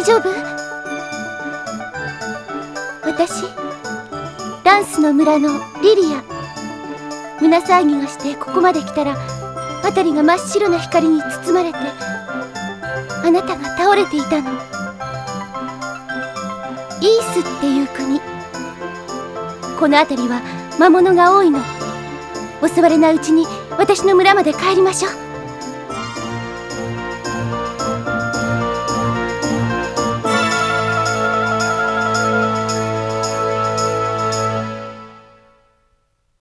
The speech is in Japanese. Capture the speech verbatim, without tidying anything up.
丈夫？私ランスの村のリリア。胸騒ぎがしてここまで来たら辺りが真っ白な光に包まれて、あなたが倒れていたの。イースっていう国。この辺りは魔物が多いの。襲われないうちに私の村まで帰りましょう。